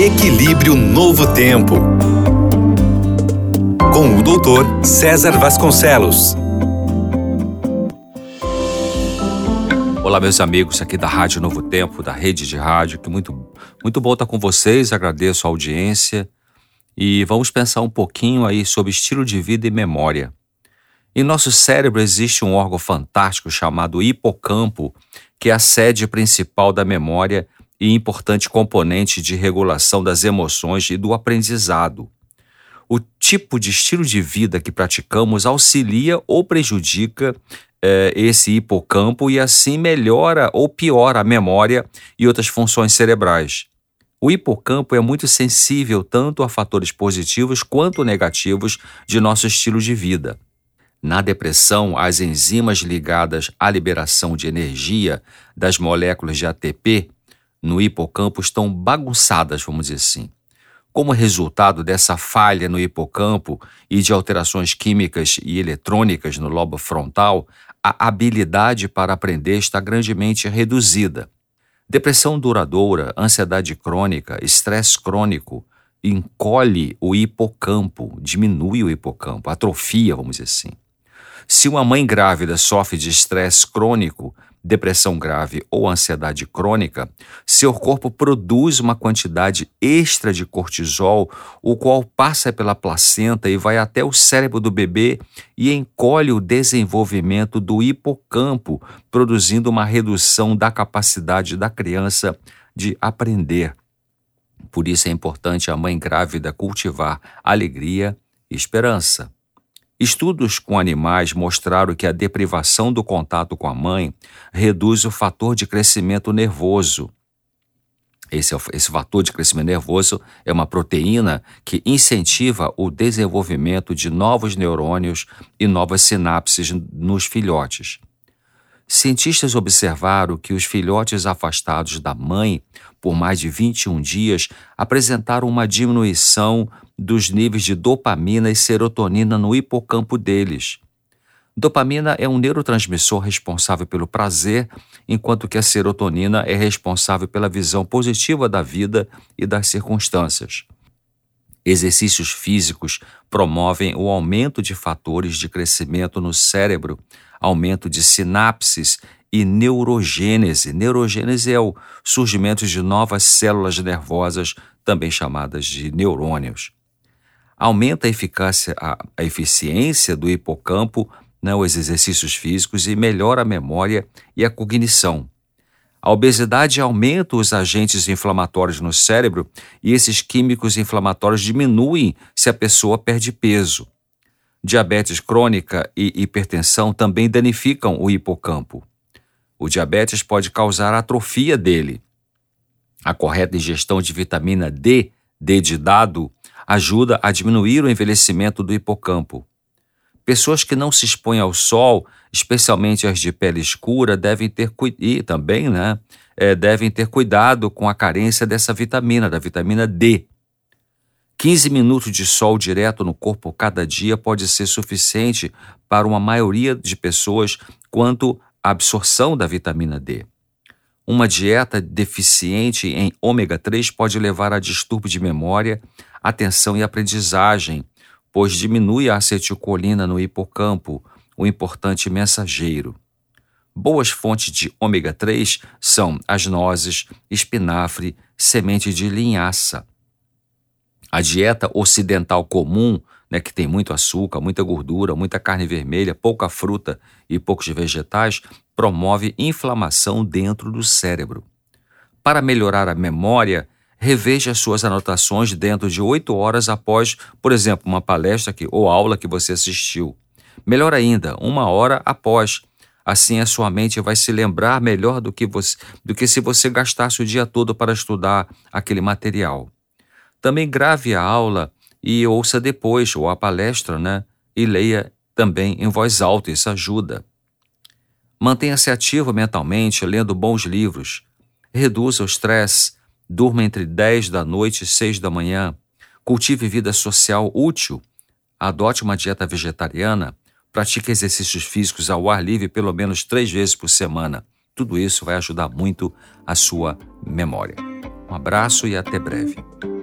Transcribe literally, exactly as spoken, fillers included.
Equilíbrio Novo Tempo, com o doutor César Vasconcelos. Olá, meus amigos aqui da Rádio Novo Tempo, da rede de rádio, que muito, muito bom estar com vocês, agradeço a audiência e vamos pensar um pouquinho aí sobre estilo de vida e memória. Em nosso cérebro existe um órgão fantástico chamado hipocampo, que é a sede principal da memória e importante componente de regulação das emoções e do aprendizado. O tipo de estilo de vida que praticamos auxilia ou prejudica eh, esse hipocampo e assim melhora ou piora a memória e outras funções cerebrais. O hipocampo é muito sensível tanto a fatores positivos quanto negativos de nosso estilo de vida. Na depressão, as enzimas ligadas à liberação de energia das moléculas de A T P no hipocampo estão bagunçadas, vamos dizer assim. Como resultado dessa falha no hipocampo e de alterações químicas e eletrônicas no lobo frontal, a habilidade para aprender está grandemente reduzida. Depressão duradoura, ansiedade crônica, estresse crônico encolhe o hipocampo, diminui o hipocampo, atrofia, vamos dizer assim. Se uma mãe grávida sofre de estresse crônico, depressão grave ou ansiedade crônica, seu corpo produz uma quantidade extra de cortisol, o qual passa pela placenta e vai até o cérebro do bebê e encolhe o desenvolvimento do hipocampo, produzindo uma redução da capacidade da criança de aprender. Por isso é importante a mãe grávida cultivar alegria e esperança. Estudos com animais mostraram que a deprivação do contato com a mãe reduz o fator de crescimento nervoso. Esse, esse fator de crescimento nervoso é uma proteína que incentiva o desenvolvimento de novos neurônios e novas sinapses nos filhotes. Cientistas observaram que os filhotes afastados da mãe por mais de vinte e um dias apresentaram uma diminuição dos níveis de dopamina e serotonina no hipocampo deles. Dopamina é um neurotransmissor responsável pelo prazer, enquanto que a serotonina é responsável pela visão positiva da vida e das circunstâncias. Exercícios físicos promovem o aumento de fatores de crescimento no cérebro, aumento de sinapses e neurogênese. Neurogênese é o surgimento de novas células nervosas, também chamadas de neurônios. Aumenta a eficácia, a, a eficiência do hipocampo, né, os exercícios físicos, e melhora a memória e a cognição. A obesidade aumenta os agentes inflamatórios no cérebro e esses químicos inflamatórios diminuem se a pessoa perde peso. Diabetes crônica e hipertensão também danificam o hipocampo. O diabetes pode causar atrofia dele. A correta ingestão de vitamina D, D de dado, ajuda a diminuir o envelhecimento do hipocampo. Pessoas que não se expõem ao sol, especialmente as de pele escura, devem ter, e também, né, é, devem ter cuidado com a carência dessa vitamina, da vitamina D. quinze minutos de sol direto no corpo cada dia pode ser suficiente para uma maioria de pessoas quanto à absorção da vitamina D. Uma dieta deficiente em ômega três pode levar a distúrbio de memória, atenção e aprendizagem, pois diminui a acetilcolina no hipocampo, o importante mensageiro. Boas fontes de ômega três são as nozes, espinafre, semente de linhaça. A dieta ocidental comum, né, que tem muito açúcar, muita gordura, muita carne vermelha, pouca fruta e poucos vegetais, promove inflamação dentro do cérebro. Para melhorar a memória, reveja suas anotações dentro de oito horas após, por exemplo, uma palestra que, ou aula que você assistiu. Melhor ainda, uma hora após. Assim a sua mente vai se lembrar melhor do que, você, do que se você gastasse o dia todo para estudar aquele material. Também grave a aula e ouça depois, ou a palestra, né? E leia também em voz alta, isso ajuda. Mantenha-se ativo mentalmente, lendo bons livros. Reduza o estresse, durma entre dez da noite e seis da manhã. Cultive vida social útil. Adote uma dieta vegetariana. Pratique exercícios físicos ao ar livre pelo menos três vezes por semana. Tudo isso vai ajudar muito a sua memória. Um abraço e até breve.